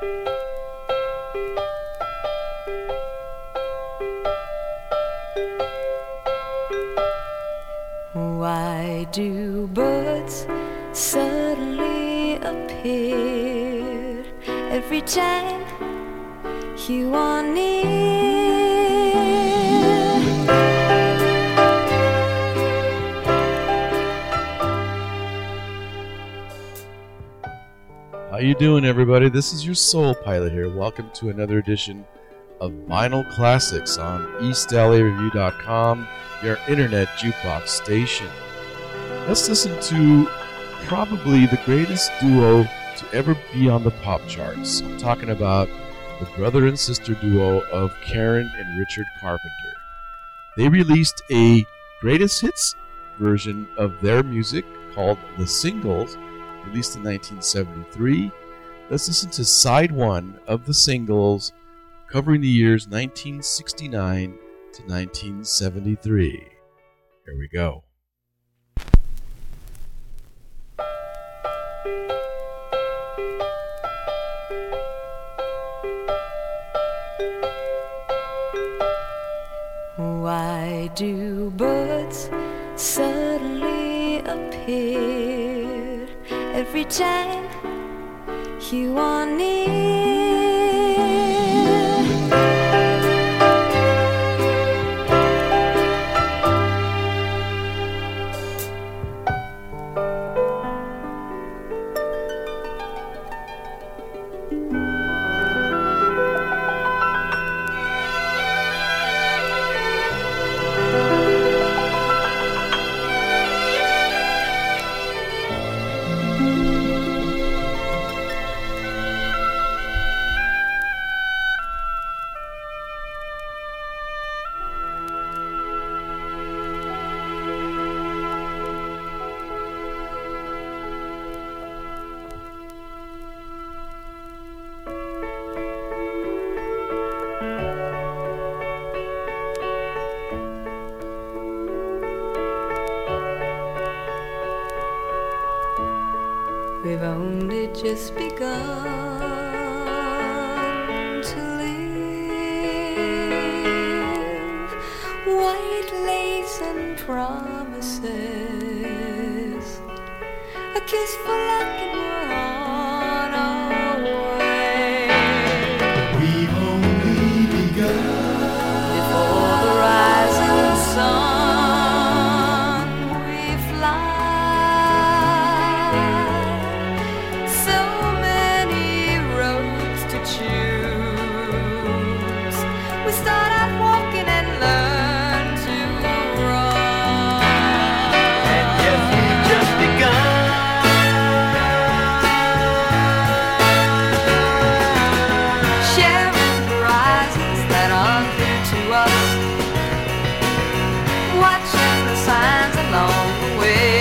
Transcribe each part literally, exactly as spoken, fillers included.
Why do birds suddenly appear every time you are near? How you doing, everybody? This is your Soul Pilot here. Welcome to another edition of Vinyl Classics on East L A Review dot com, your internet jukebox station. Let's listen to probably the greatest duo to ever be on the pop charts. I'm talking about the brother and sister duo of Karen and Richard Carpenter. They released a greatest hits version of their music called The Singles, released in nineteen seventy-three. Let's listen to side one of The Singles, covering the years nineteen sixty-nine to nineteen seventy-three. Here we go. Why do birds suddenly appear every time you are near? We've only just begun to live. White lace and promises, a kiss for luck and we're on our way. We've only begun. Before the rising sun we fly. We start out walking and learn to run. And yes, we've just begun. Sharing horizons that are new to us, watching the signs along the way.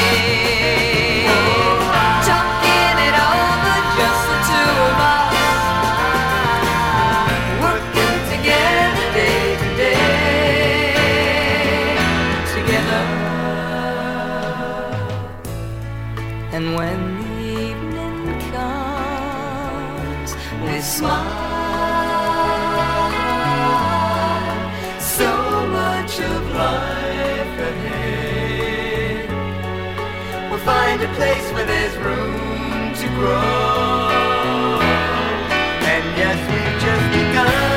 Talking it over, just the two of us. And when the evening comes, we smile. So much of life ahead. We'll find a place where there's room to grow. And yes, we've just begun.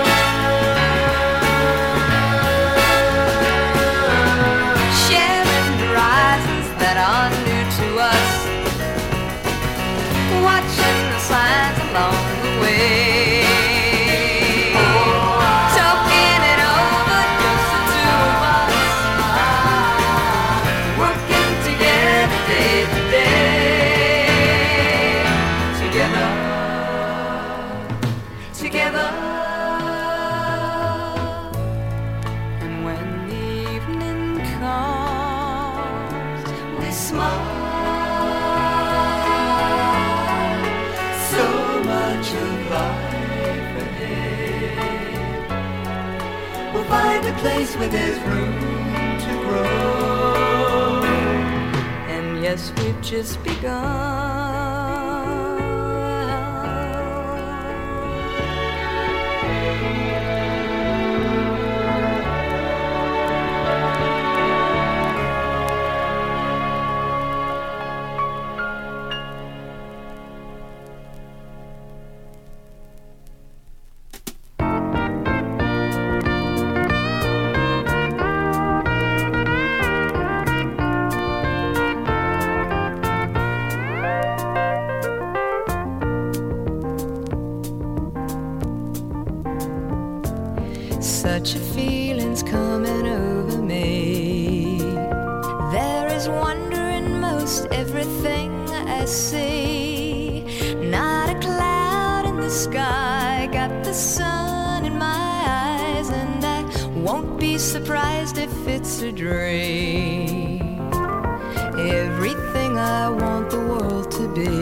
Sharing horizons that are new to us, watching the signs along the way. Talking it over, just the two of us, working together day to day. Together, together. And when the evening comes, we smile. So much of life ahead. We'll find a place where there's room to grow. And yes, we've just begun. Such a feeling's coming over me. There is wonder in most everything I see. Not a cloud in the sky, got the sun in my eyes, and I won't be surprised if it's a dream. Everything I want the world to be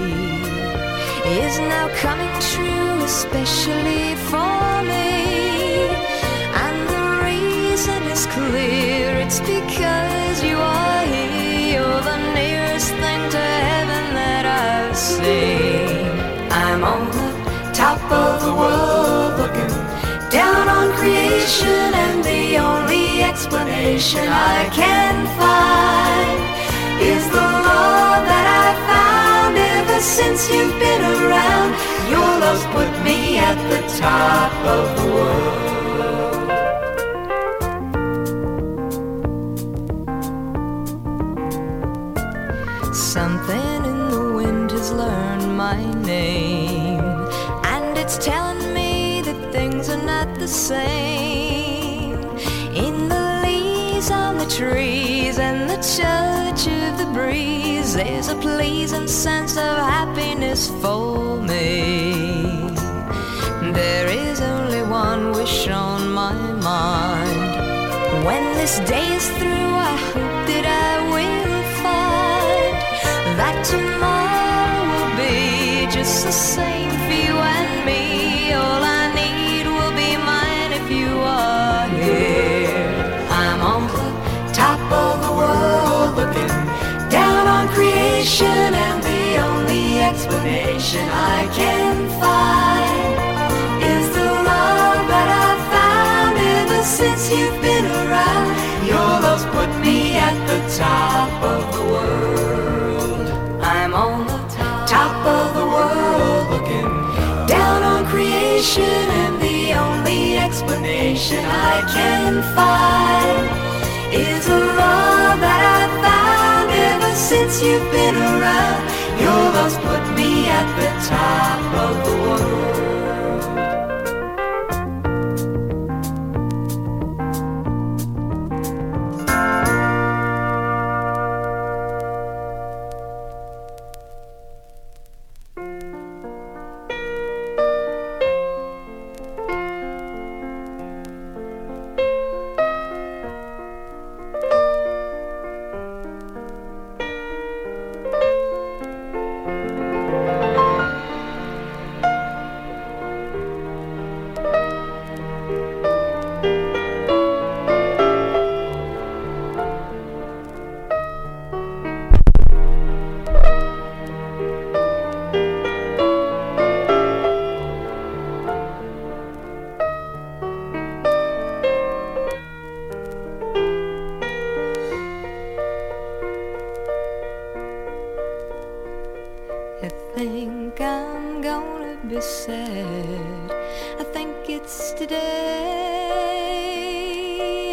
is now coming true, especially for me. And the reason is clear, it's because you are here. You're the nearest thing to heaven that I've seen. I'm on the top of the world looking down on creation, and the only explanation I can find is the love that I found ever since you've been around. Your love's put me at the top of the world. Something in the wind has learned my name, and it's telling me that things are not the same. In the leaves on the trees and the touch of the breeze, there's a pleasing sense of happiness for me. There is only one wish on my mind. When this day is through, I hope that I will find that tomorrow will be just the same for you and me. All I need will be mine if you are here. I'm on the top of the world looking down on creation, and the only explanation I can find is the love that I've found ever since you've been around. Your love's put me at the top of the world. I'm on the top of the world looking down on creation, and the only explanation I can find is the love that I've found ever since you've been around. Your love's put me at the top of the world. I think I'm gonna be sad. I think it's today.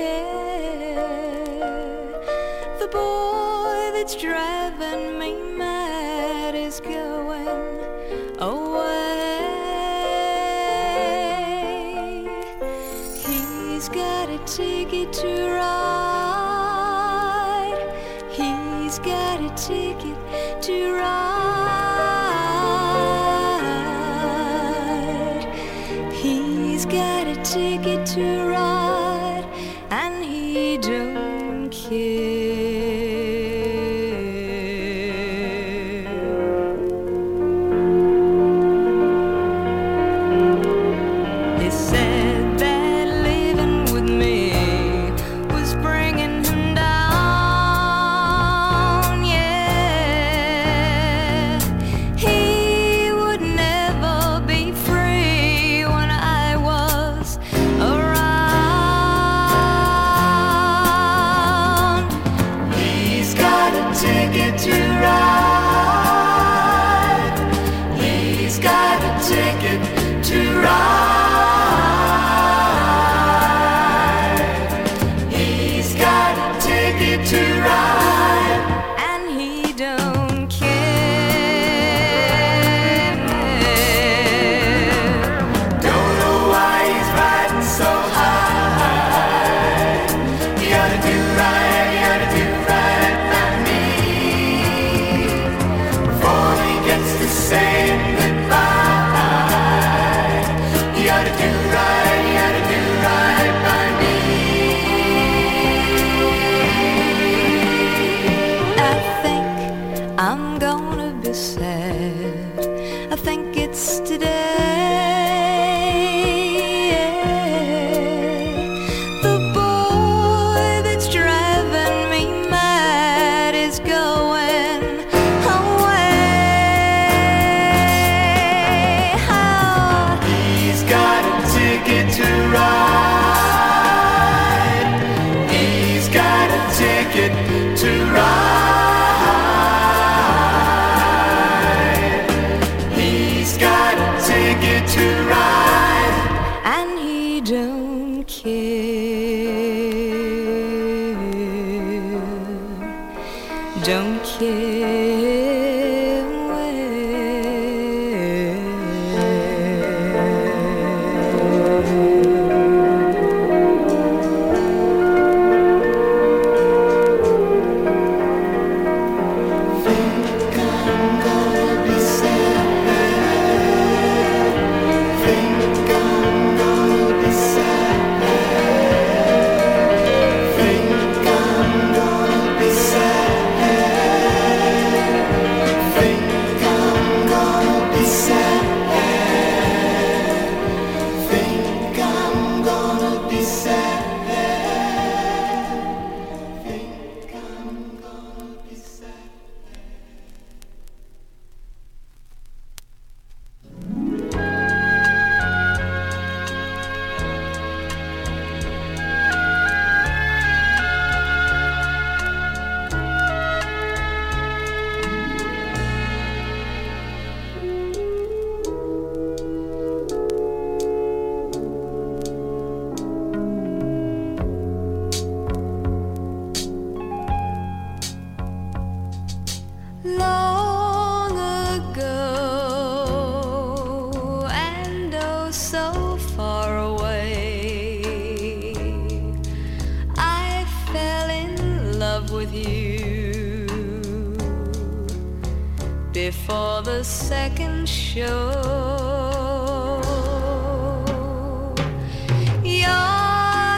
Yeah. The boy that's driving me mad is going away. He's got a ticket to ride. He's got a ticket to ride. He's got a ticket to ride, and he don't care. He said that living with me was bringing him down, yeah. He would never be free when I was around. I think it's today. The boy that's driving me mad is going away. How He's got a ticket to ride. He's got a ticket to ride. He's got a ticket to ride. and he don't care, don't care long ago, and oh so far away, I fell in love with you before the second show. Your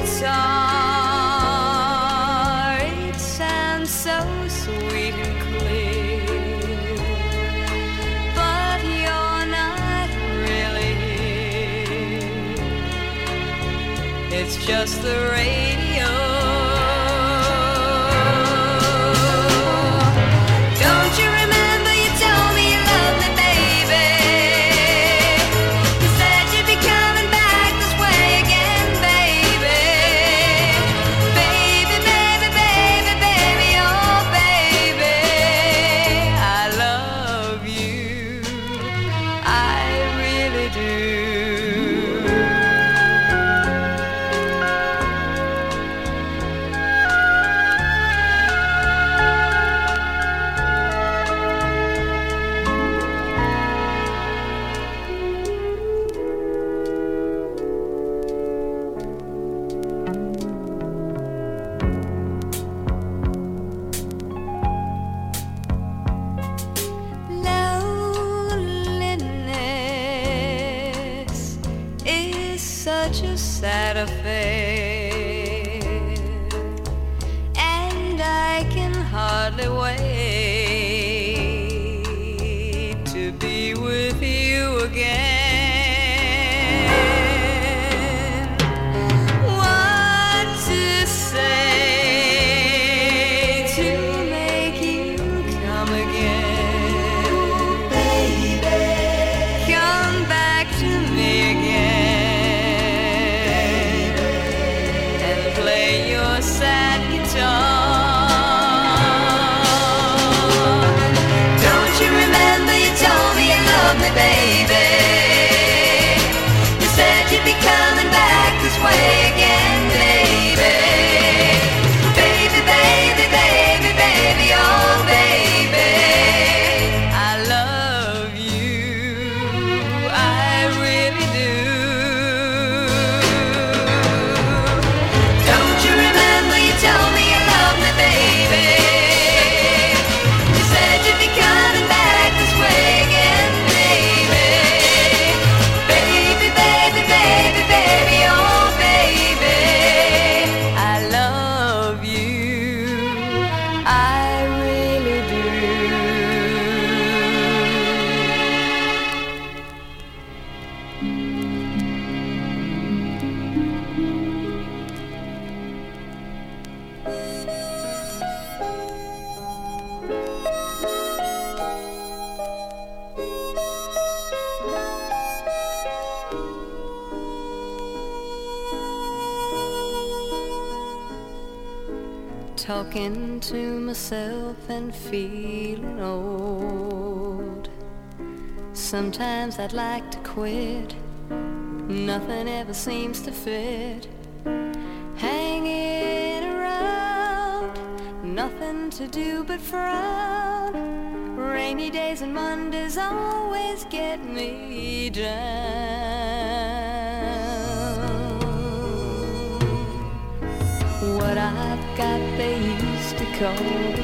guitar, it sounds so sweet and clear, but you're not really here. It's just the radio. Don't you remember you told me you loved me, baby? You said you'd be coming back this way again, baby. Baby, baby, baby, baby, oh baby, I love you, I really do. Loneliness is such a sad affair, and I can hardly wait to be with you again. What to say to make you come again? Baby, come back to me again and play your sad guitar. Don't you remember you told me you loved me, baby? talking to myself and feeling old. Sometimes I'd like to quit, nothing ever seems to fit. Hanging around, nothing to do but frown. Rainy days and Mondays always get me down. What I've got they used to call the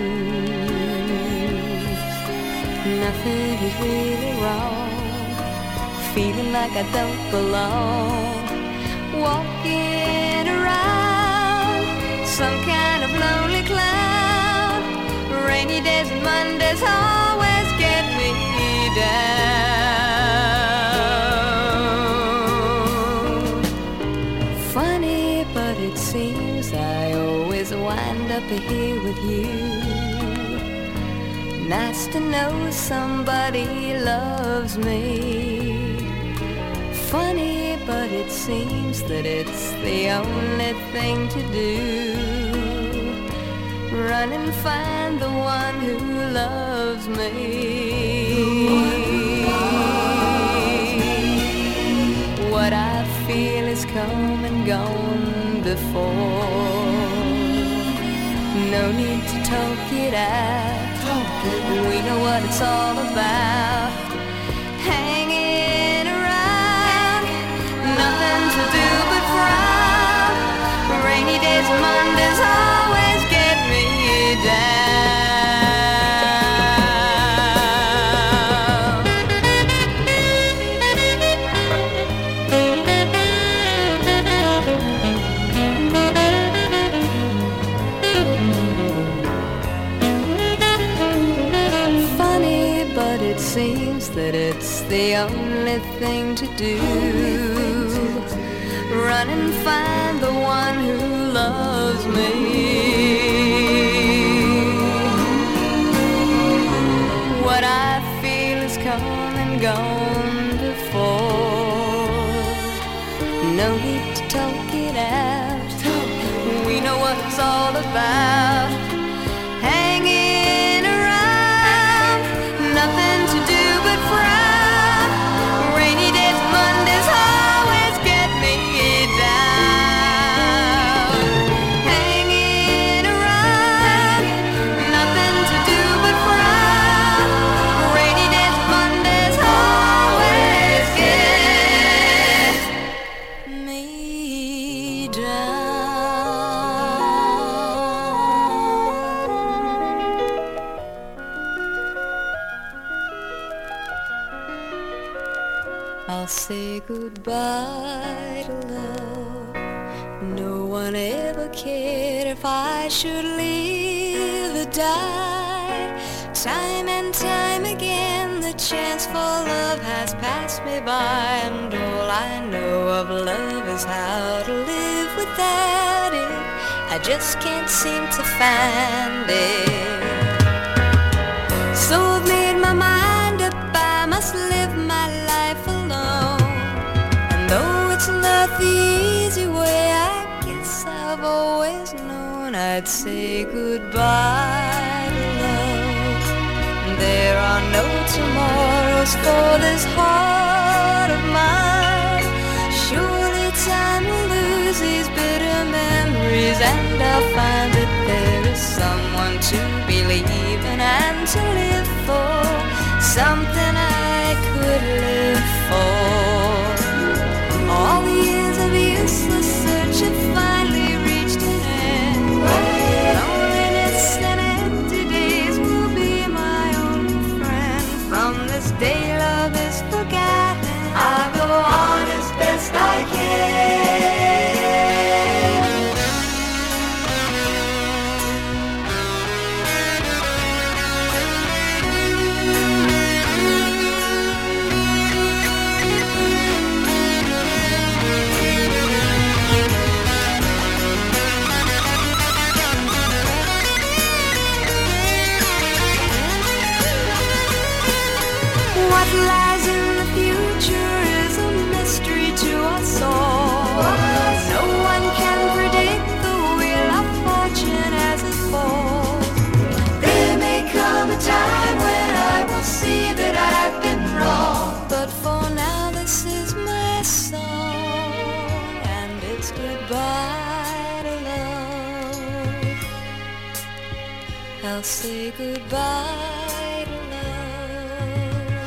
blues. Nothing is really wrong, feeling like I don't belong. Walking around, some kind of lonely cloud. Rainy days and Mondays always get me down. Funny, but it seems I always wind up here with you. Nice to know somebody loves me. Funny, but it seems that it's the only thing to do. Run and find the one who loves me. What I feel is come and gone before. No need to talk it out. We know what it's all about. Hanging around, nothing to do but frown. Rainy days and Mondays always get me down. Funny, but it seems that it's the only thing to do. Run and find the one who loves me. What I feel has come and gone before. No need to talk it out. We know what it's all about. Hanging around, nothing to do but frown. Rainy days, Mondays always get me down. Hanging around, nothing to do but frown. Rainy days, Mondays always get me down. I'll say goodbye to love. No one ever cared if I should live or die. Time and time again the chance for love has passed me by, and all I know of love is how to live without it. I just can't seem to find it. So I've made my mind up, I must live my life alone. And though it's not the easy way, I guess I've always known I'd say goodbye to love. There are no tomorrows for this heart of mine. Surely time will lose these bitter memories, and I'll find that there is someone to believe in and to live for, something I could live for. All the years of useless search have finally reached an end. Loneliness and empty days will be my only friend. From this day love is forgotten, I'll go on as best I can. What lies in the future is a mystery to us all. No one can predict the wheel of fortune as I'll say goodbye to love.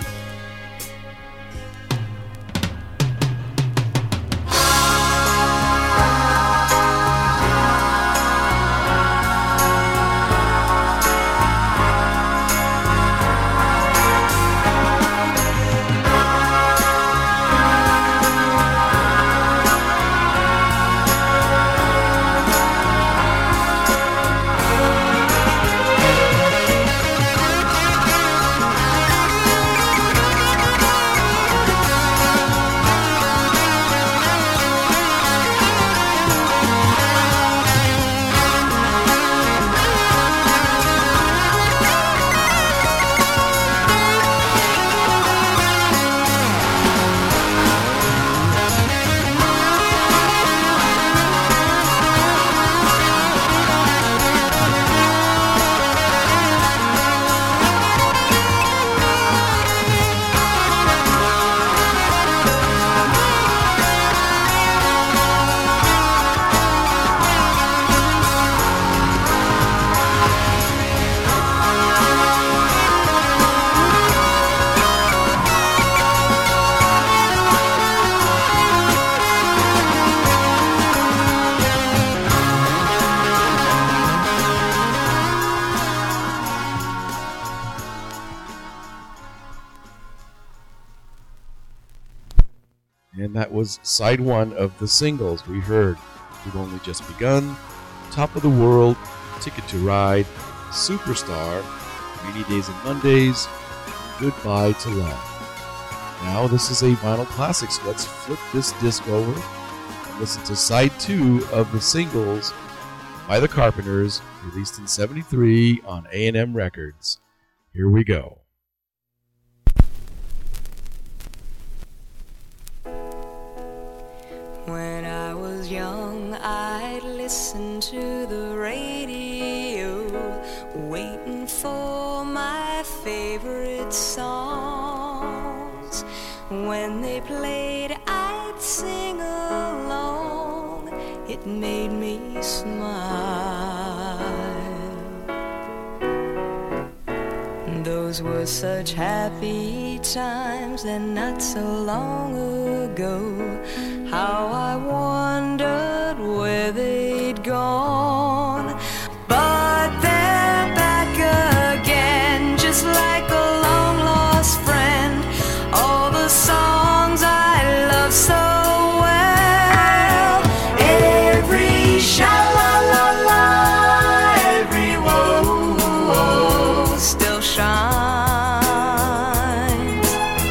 And that was side one of the singles we heard. We've Only Just Begun, Top of the World, Ticket to Ride, Superstar, Rainy Days and Mondays, and Goodbye to Love. Now this is a vinyl classic, so let's flip this disc over and listen to side two of the singles by the Carpenters, released in seventy-three on A and M Records. Here we go. When I was young, I'd listen to the radio, waiting for my favorite songs. When they played, I'd sing along. It made me smile. Those were such happy times, and not so long ago. How I wondered where they'd gone. But they're back again, just like a long-lost friend. All the songs I love so well. Every sha-la-la-la, every woe still shines.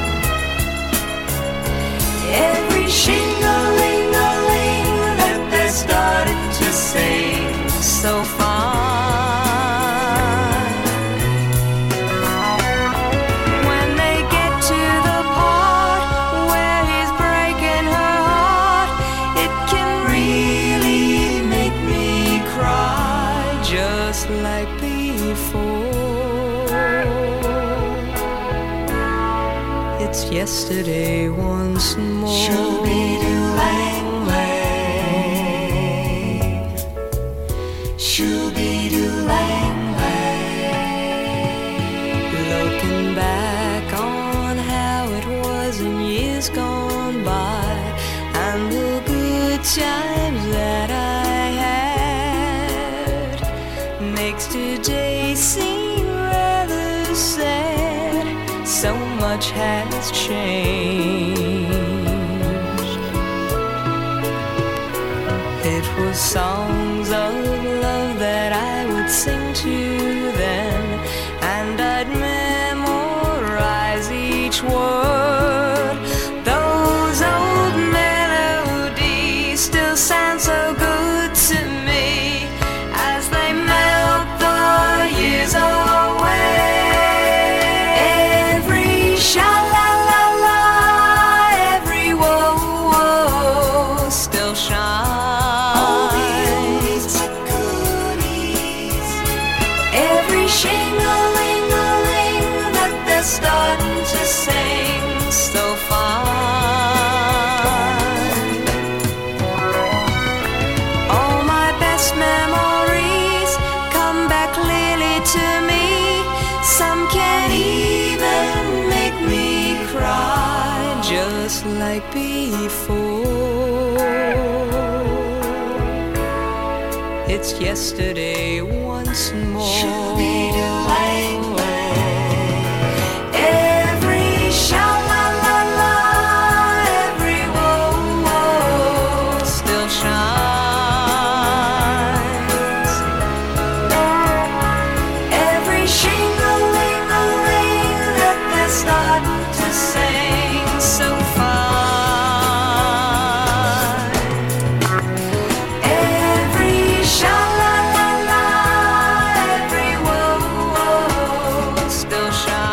Every shing-a-ling-a-ling that they're starting to sing so fine. When they get to the part where he's breaking her heart, it can really make me cry, just like before. It's yesterday once more. Shoo-be-doo-lang-lang, shoo-be-doo-lang-lang. Looking back on how it was in years gone by, and the good times that I had, makes today seem rather sad. So much has changed. It was songs of love that I would sing to then, and I'd memorize each word. Those old melodies still sound so good to me as they melt the years away. Every sha-la-la-la, every woe still shines. just like before. It's yesterday once more. Should be delightful. Every sha-la-la-la, every whoa-whoa still shines. Every shing-a-ling-a-ling that they're starting to sing so fine. Every sha-la-la-la, every whoa-whoa still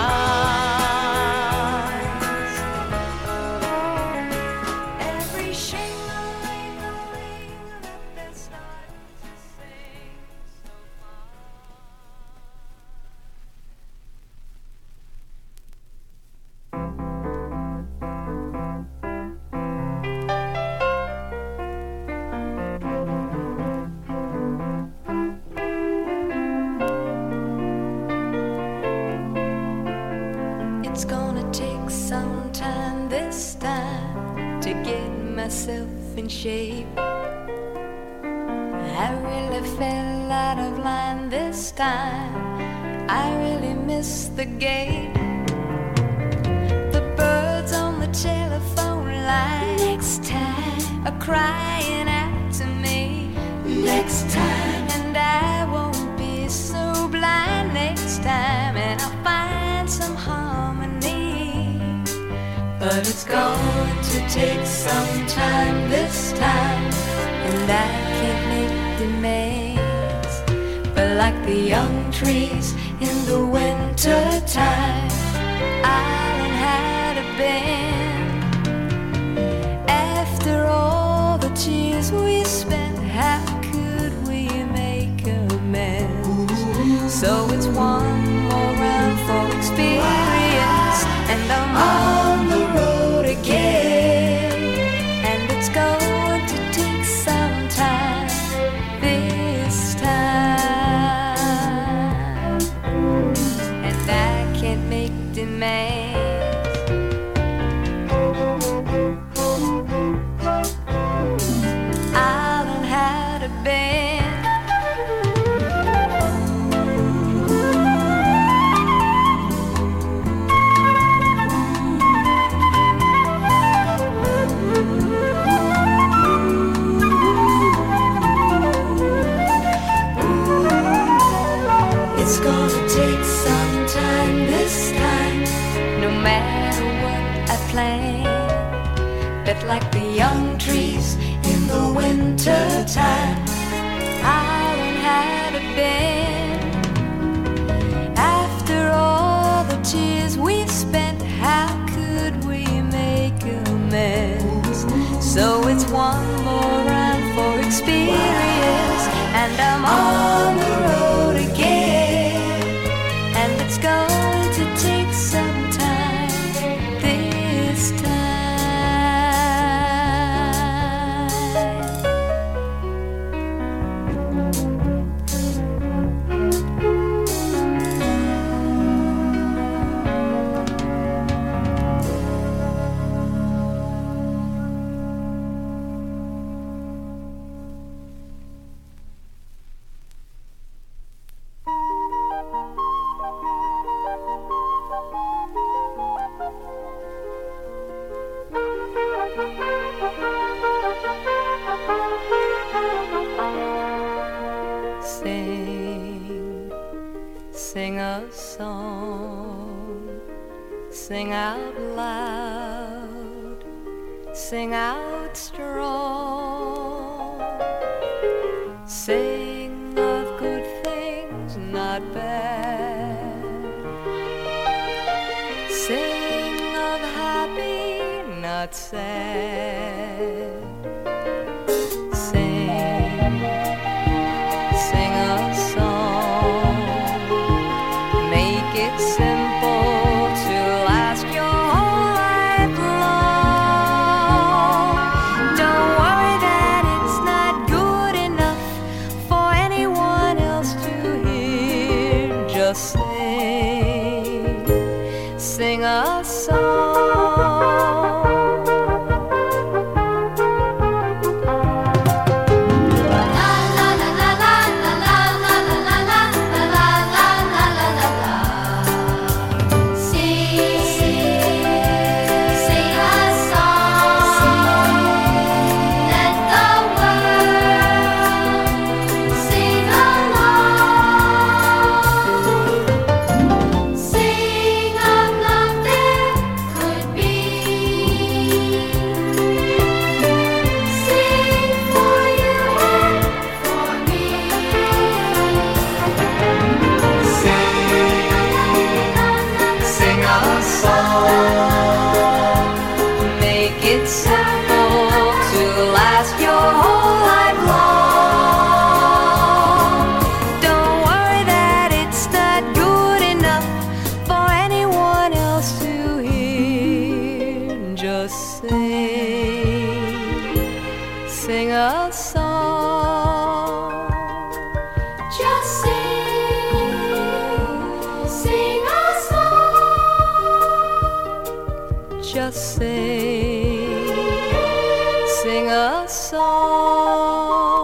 shines. Every shing-a-ling-a-ling that they're starting to sing so fine. It's gonna take some time this time to get myself in shape. I really fell out of line this time. I really missed the gate. The birds on the telephone line next time are crying out to me. Next time, and I won't be so blind next time, and I'll find some harmony. But it's going to take some time this time, and I can't make demands. But like the young trees in the winter time, I'll learn how to bend. After all the tears we spent, how could we make amends? So it's one more round for experience, and I'm on the road again. And it's going to take some time this time, and I can't make demands. I'll learn how to bend. It's gonna take some time this time, no matter what I plan. But like the young trees in the winter time, I'll learn how to bend. After all the tears we've spent, how could we make amends? So it's one more round for experience, and I'm on the road again. And it's going to take some time this time. Sing, sing a song, sing out loud, sing out strong. Sing of good things, not bad. Sing of happy, not sad. Sing, sing a song, make it simple to last your whole life long. Don't worry that it's not good enough for anyone else to hear. Just sing, sing a song. just say, sing a song.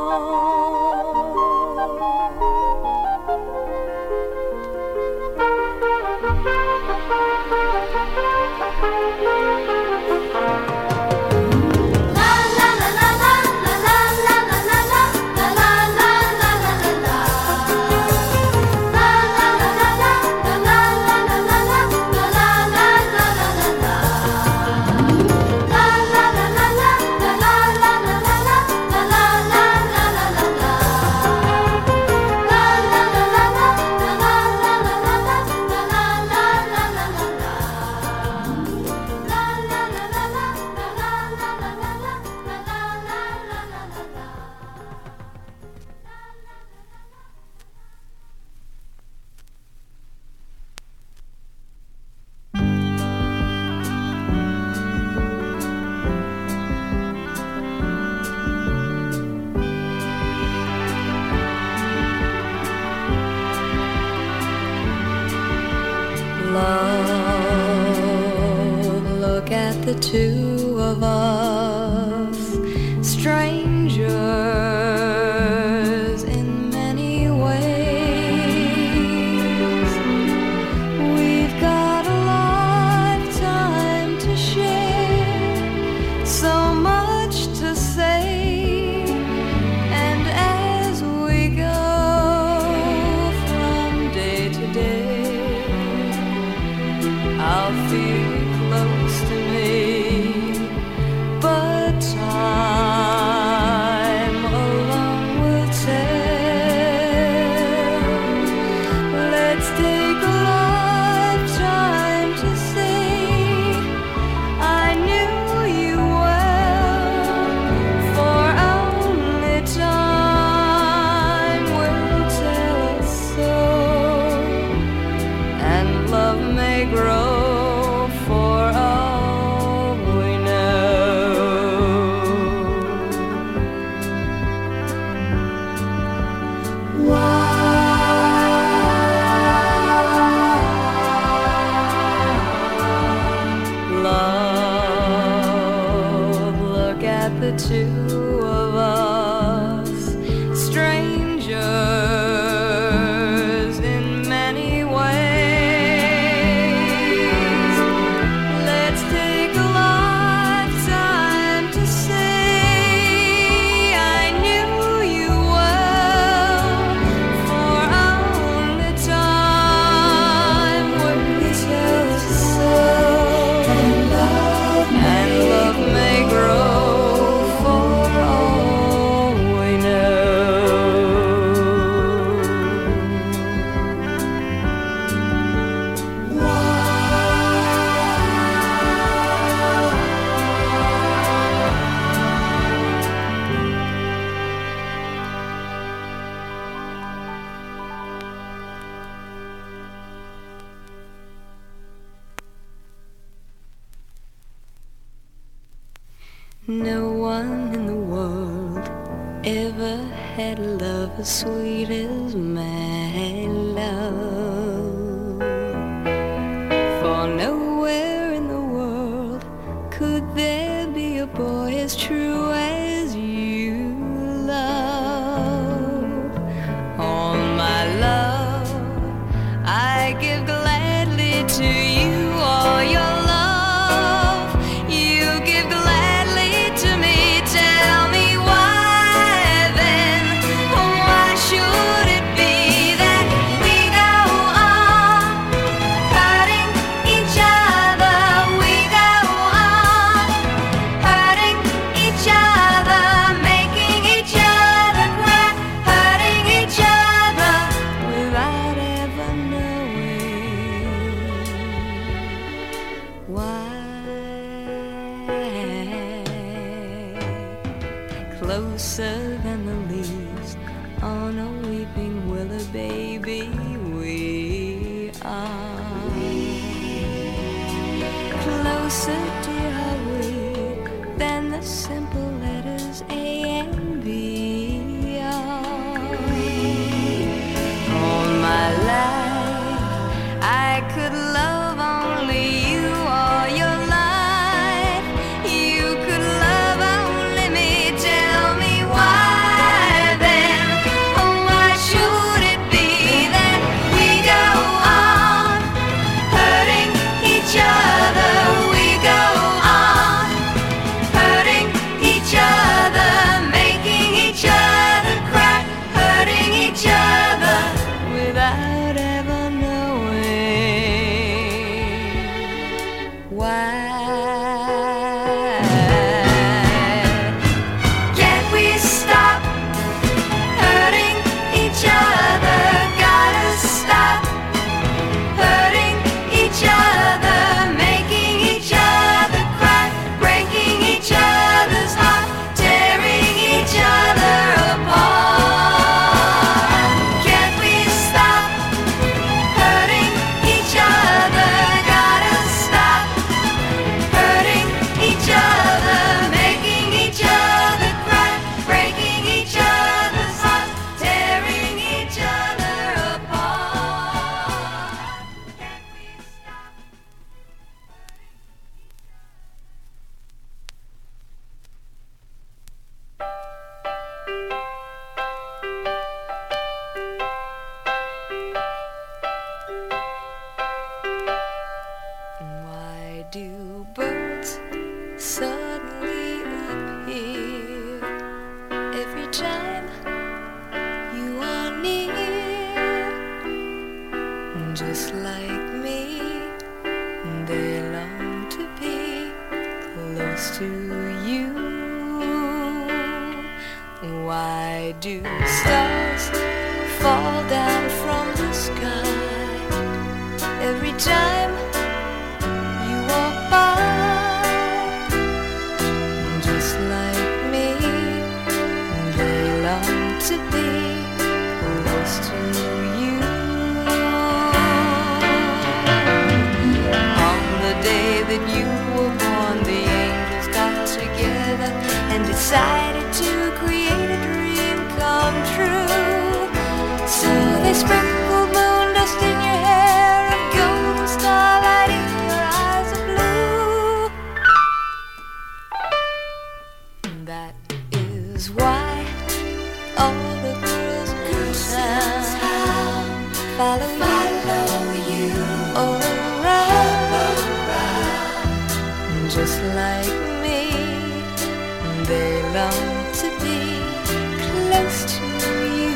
The two of us, strangers in many ways. We've got a lifetime to share, so much to say, and as we go from day to day, I'll feel close to me. But time alone will tell. Let's take a lifetime to see. I knew you well, for only time will tell us so, and love may grow. The two of us, strangers in many ways. Let's take a lifetime to say, I knew you well, for only time would tell us so, and love, and love may grow. No one in the world ever had love as sweet as my love. For nowhere in the world could there be a boy as true as you love. All my love I give gladly to you, all your love. Closer than the leaves on a weeping willow, baby, we are. Closer, dear, are we, than the simple letters A and B are. All my life I could love only you, all your life. to you. Why do stars fall down from the sky every time you walk by? Just like me, they long to be close to you. On the day that you were born, the angels got together and decided to create a dream come true. So they sprinkled moon dust in your hair and golden starlight in your eyes of blue. That is why all the girls in town follow, follow you all around. Just like me, they long to be close to you.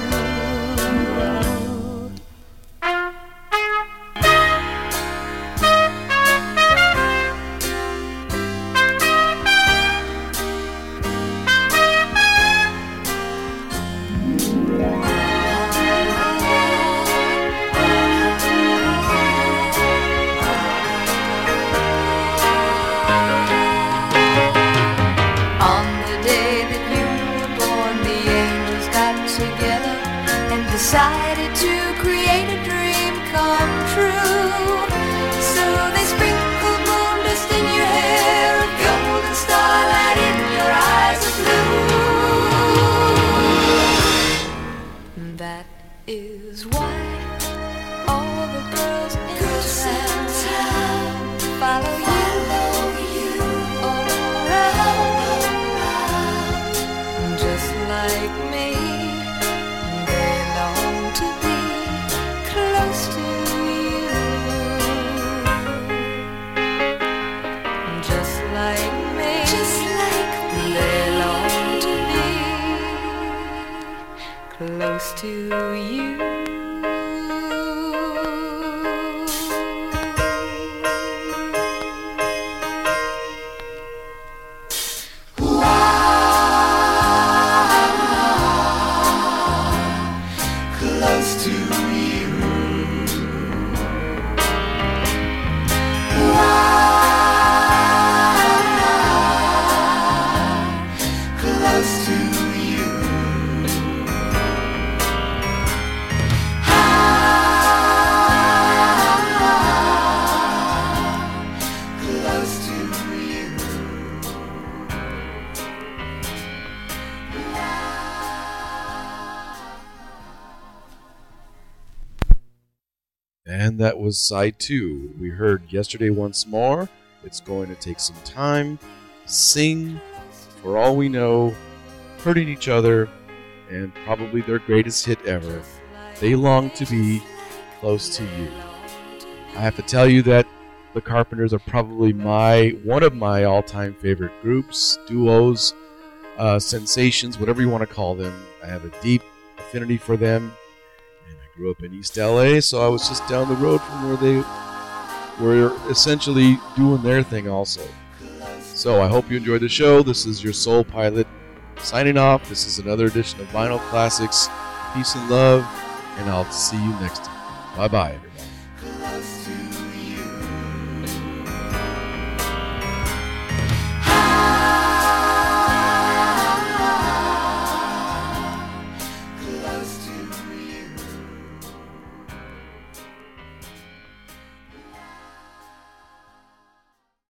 Decided to create a dream come true. So they sprinkled moon dust in your hair and golden starlight in your eyes of blue. That is why all the girls in town follow you all around. Just like me, to be close to you. Just like me, just like me, they long to be close to you. And that was side two. We heard Yesterday Once More. It's Going to Take Some Time. Sing, For All We Know, Hurting Each Other, and probably their greatest hit ever, They Long to Be Close to You. I have to tell you that the Carpenters are probably my one of my all-time favorite groups, duos, uh, sensations, whatever you want to call them. I have a deep affinity for them. Grew up in East L A, so I was just down the road from where they were essentially doing their thing also. So I hope you enjoyed the show. This is your Soul Pilot signing off. This is another edition of Vinyl Classics. Peace and love, and I'll see you next time. Bye-bye, everybody.